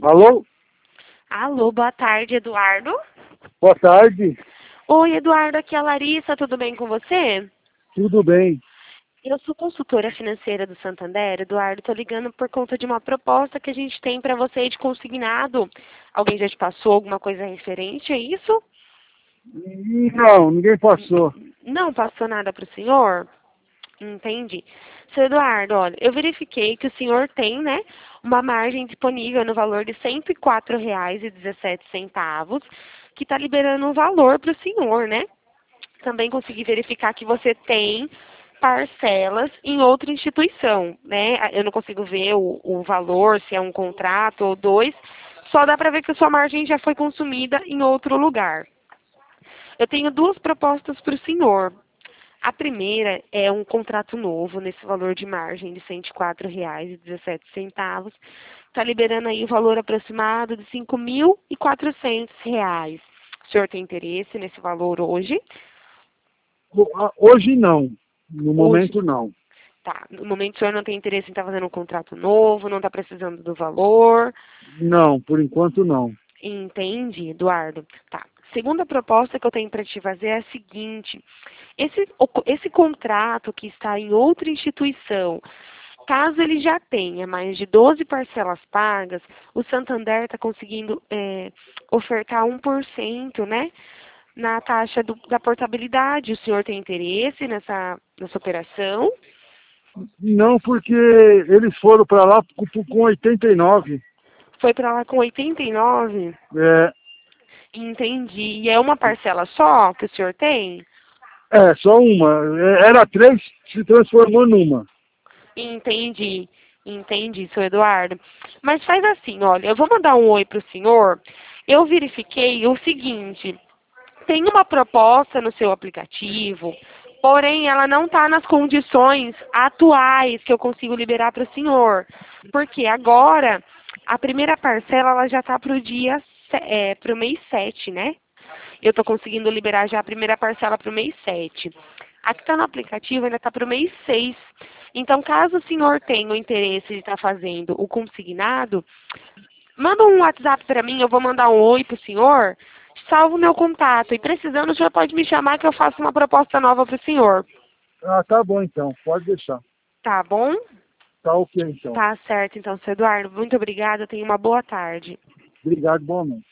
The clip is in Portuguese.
Alô? Alô, boa tarde, Eduardo. Boa tarde. Oi, Eduardo, aqui é a Larissa, tudo bem com você? Tudo bem? Eu sou consultora financeira do Santander, Eduardo, estou ligando por conta de uma proposta que a gente tem para você de consignado. Alguém já te passou alguma coisa referente a isso? Não, ninguém passou. Não passou nada para o senhor? Entendi. Seu Eduardo, olha, eu verifiquei que o senhor tem, né, uma margem disponível no valor de R$ 104,17, que está liberando um valor para o senhor, né? Também consegui verificar que você tem parcelas em outra instituição, né? Eu não consigo ver o valor, se é um contrato ou dois, só dá para ver que a sua margem já foi consumida em outro lugar. Eu tenho duas propostas para o senhor. A primeira é um contrato novo, nesse valor de margem de R$ 104,17. Está liberando aí o valor aproximado de R$ 5.400. O senhor tem interesse nesse valor hoje? Hoje não. No Hoje, momento não. tá. No momento o senhor não tem interesse em estar fazendo um contrato novo, não está precisando do valor. Não, por enquanto não. Entendi, Eduardo. Tá. Segunda proposta que eu tenho para te fazer é a seguinte. Esse contrato que está em outra instituição, caso ele já tenha mais de 12 parcelas pagas, o Santander está conseguindo ofertar 1%, né, na taxa da portabilidade. O senhor tem interesse nessa operação? Não, porque eles foram para lá com 89. Foi para lá com 89? É, Entendi. E é uma parcela só que o senhor tem? só uma. Era três, se transformou numa. Entendi, entendi, seu Eduardo. Mas faz assim, olha, eu vou mandar um oi para o senhor. Eu verifiquei o seguinte, tem uma proposta no seu aplicativo, porém ela não está nas condições atuais que eu consigo liberar para o senhor. Porque agora, a primeira parcela ela já está para o mês 7, né? Eu estou conseguindo liberar já a primeira parcela para o mês 7. A que está no aplicativo ainda está para o mês 6. Então, caso o senhor tenha o interesse de estar fazendo o consignado, manda um WhatsApp para mim, eu vou mandar um oi para o senhor, salvo o meu contato. E precisando, o senhor pode me chamar que eu faço uma proposta nova para o senhor. Ah, tá bom então. Pode deixar. Tá bom? Tá ok então. Tá certo, então, seu Eduardo. Muito obrigada. Tenha uma boa tarde. Obrigado, bom momento.